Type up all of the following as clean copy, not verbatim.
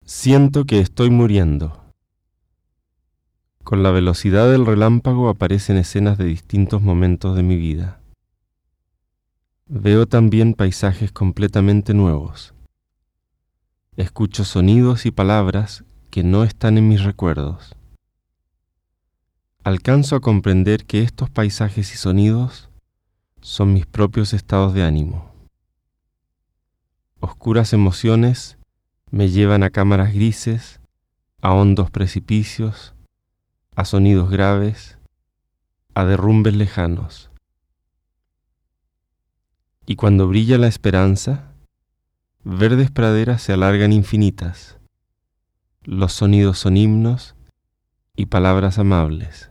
Siento que estoy muriendo. Con la velocidad del relámpago aparecen escenas de distintos momentos de mi vida. Veo también paisajes completamente nuevos. Escucho sonidos y palabras que no están en mis recuerdos. Alcanzo a comprender que estos paisajes y sonidos son mis propios estados de ánimo. Oscuras emociones me llevan a cámaras grises, a hondos precipicios, a sonidos graves, a derrumbes lejanos. Y cuando brilla la esperanza, verdes praderas se alargan infinitas. Los sonidos son himnos y palabras amables.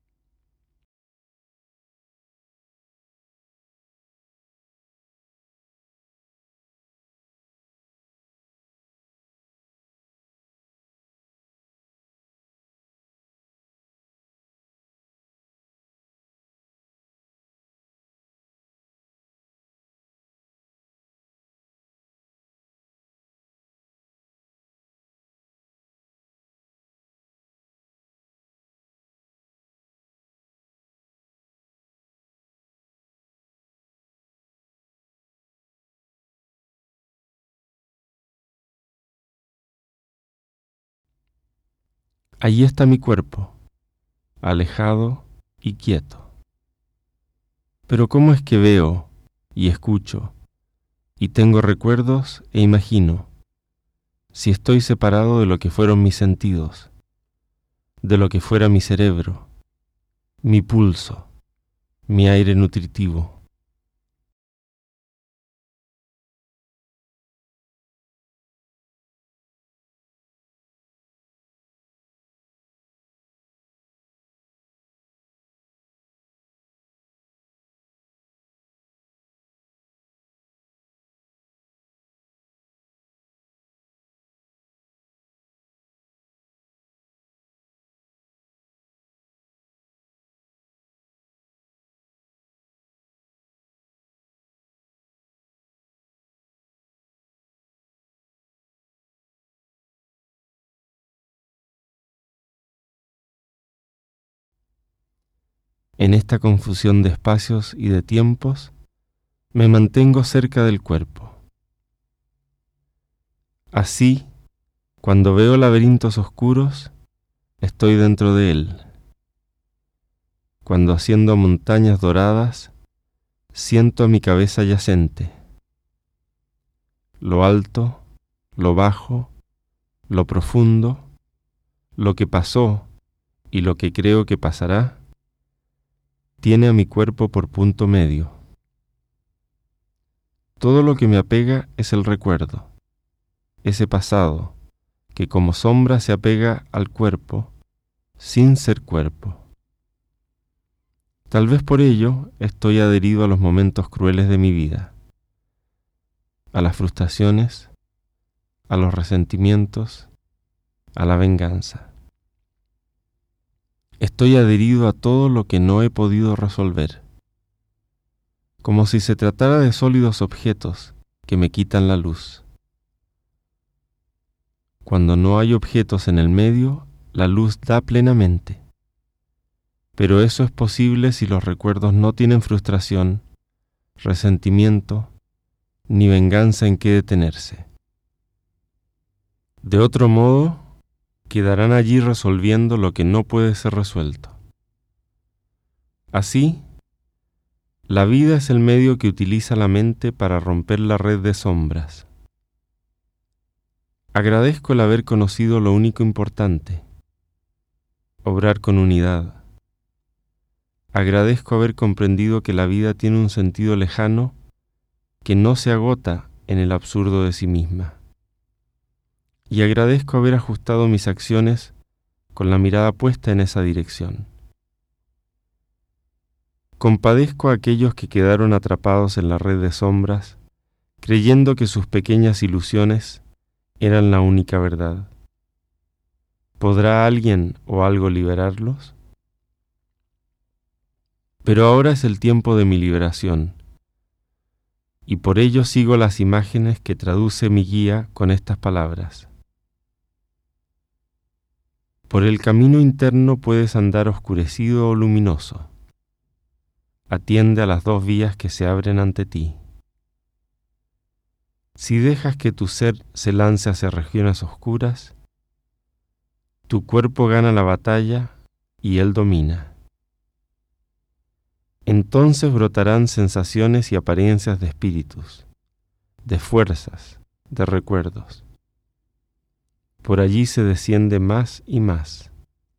Allí está mi cuerpo, alejado y quieto. Pero ¿cómo es que veo y escucho y tengo recuerdos e imagino si estoy separado de lo que fueron mis sentidos, de lo que fuera mi cerebro, mi pulso, mi aire nutritivo? En esta confusión de espacios y de tiempos, me mantengo cerca del cuerpo. Así, cuando veo laberintos oscuros, estoy dentro de él. Cuando asciendo a montañas doradas, siento a mi cabeza yacente. Lo alto, lo bajo, lo profundo, lo que pasó y lo que creo que pasará, tiene a mi cuerpo por punto medio. Todo lo que me apega es el recuerdo, ese pasado que como sombra se apega al cuerpo sin ser cuerpo. Tal vez por ello estoy adherido a los momentos crueles de mi vida, a las frustraciones, a los resentimientos, a la venganza. Estoy adherido a todo lo que no he podido resolver, como si se tratara de sólidos objetos que me quitan la luz. Cuando no hay objetos en el medio, la luz da plenamente. Pero eso es posible si los recuerdos no tienen frustración, resentimiento, ni venganza en que detenerse. De otro modo, quedarán allí resolviendo lo que no puede ser resuelto. Así, la vida es el medio que utiliza la mente para romper la red de sombras. Agradezco el haber conocido lo único importante, obrar con unidad. Agradezco haber comprendido que la vida tiene un sentido lejano que no se agota en el absurdo de sí misma. Y agradezco haber ajustado mis acciones con la mirada puesta en esa dirección. Compadezco a aquellos que quedaron atrapados en la red de sombras, creyendo que sus pequeñas ilusiones eran la única verdad. ¿Podrá alguien o algo liberarlos? Pero ahora es el tiempo de mi liberación, y por ello sigo las imágenes que traduce mi guía con estas palabras. Por el camino interno puedes andar oscurecido o luminoso. Atiende a las dos vías que se abren ante ti. Si dejas que tu ser se lance hacia regiones oscuras, tu cuerpo gana la batalla y él domina. Entonces brotarán sensaciones y apariencias de espíritus, de fuerzas, de recuerdos. Por allí se desciende más y más.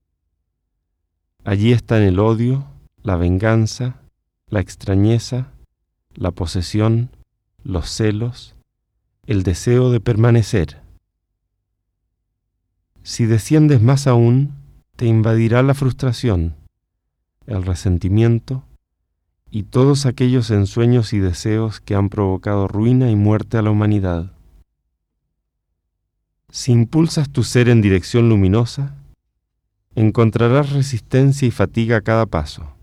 Allí están el odio, la venganza, la extrañeza, la posesión, los celos, el deseo de permanecer. Si desciendes más aún, te invadirá la frustración, el resentimiento y todos aquellos ensueños y deseos que han provocado ruina y muerte a la humanidad. Si impulsas tu ser en dirección luminosa, encontrarás resistencia y fatiga a cada paso.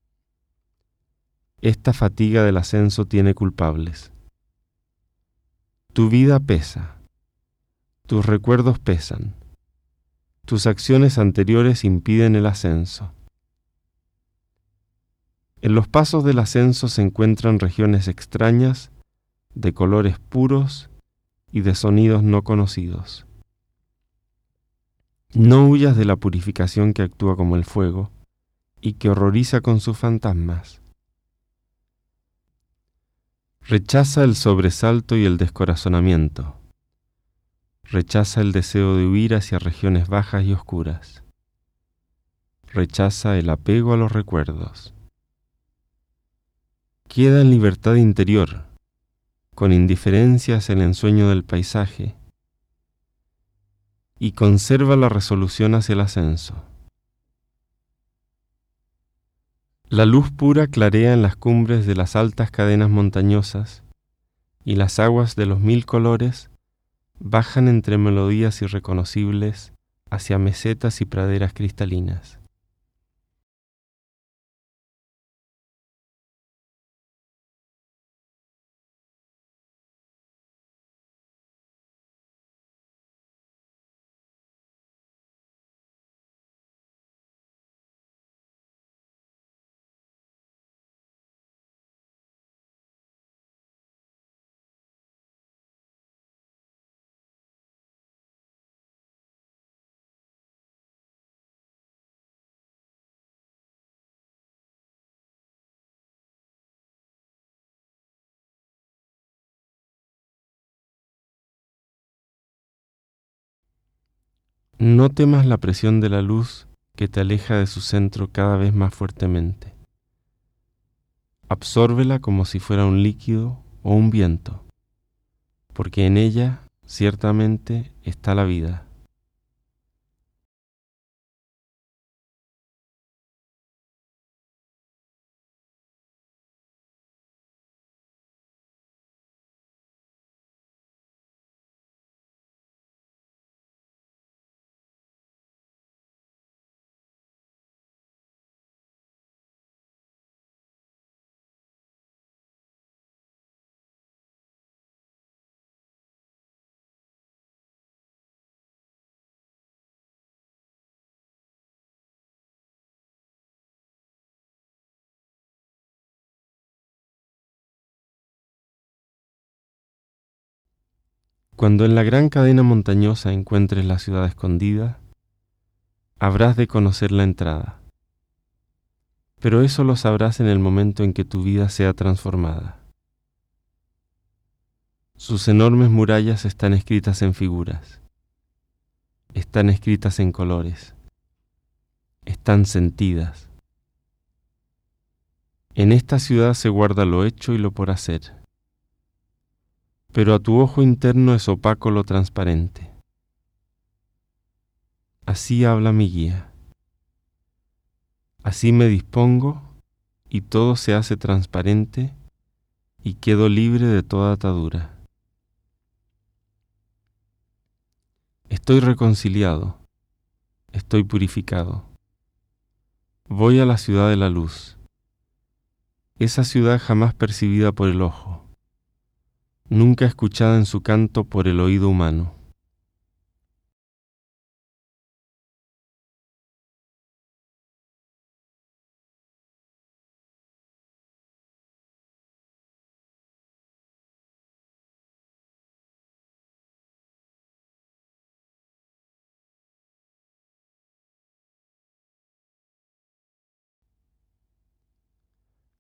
Esta fatiga del ascenso tiene culpables. Tu vida pesa, tus recuerdos pesan, tus acciones anteriores impiden el ascenso. En los pasos del ascenso se encuentran regiones extrañas, de colores puros y de sonidos no conocidos. No huyas de la purificación que actúa como el fuego y que horroriza con sus fantasmas. Rechaza el sobresalto y el descorazonamiento. Rechaza el deseo de huir hacia regiones bajas y oscuras. Rechaza el apego a los recuerdos. Queda en libertad interior, con indiferencia hacia el ensueño del paisaje, y conserva la resolución hacia el ascenso. La luz pura clarea en las cumbres de las altas cadenas montañosas, y las aguas de los 1000 colores bajan entre melodías irreconocibles hacia mesetas y praderas cristalinas. No temas la presión de la luz que te aleja de su centro cada vez más fuertemente. Absórbela como si fuera un líquido o un viento, porque en ella ciertamente está la vida. Cuando en la gran cadena montañosa encuentres la ciudad escondida, habrás de conocer la entrada. Pero eso lo sabrás en el momento en que tu vida sea transformada. Sus enormes murallas están escritas en figuras, están escritas en colores, están sentidas. En esta ciudad se guarda lo hecho y lo por hacer, pero a tu ojo interno es opaco lo transparente. Así habla mi guía. Así me dispongo y todo se hace transparente y quedo libre de toda atadura. Estoy reconciliado, estoy purificado. Voy a la ciudad de la luz, esa ciudad jamás percibida por el ojo, nunca escuchada en su canto por el oído humano.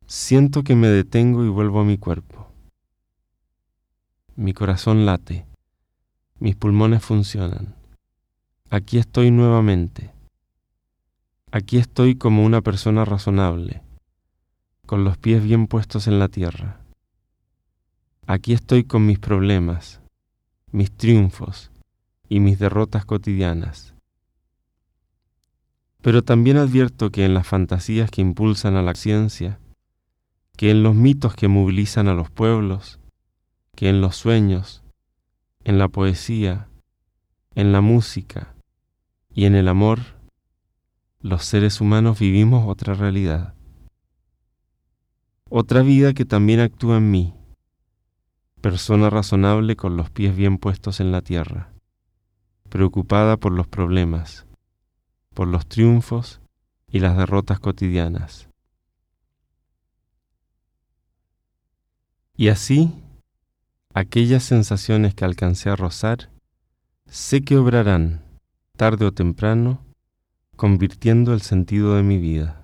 siento que me detengo y vuelvo a mi cuerpo. Mi corazón late, mis pulmones funcionan. Aquí estoy nuevamente. Aquí estoy como una persona razonable, con los pies bien puestos en la tierra. Aquí estoy con mis problemas, mis triunfos y mis derrotas cotidianas. Pero también advierto que en las fantasías que impulsan a la ciencia, que en los mitos que movilizan a los pueblos, que en los sueños, en la poesía, en la música y en el amor, los seres humanos vivimos otra realidad. Otra vida que también actúa en mí, persona razonable con los pies bien puestos en la tierra, preocupada por los problemas, por los triunfos y las derrotas cotidianas. Y así, aquellas sensaciones que alcancé a rozar, sé que obrarán, tarde o temprano, convirtiendo el sentido de mi vida.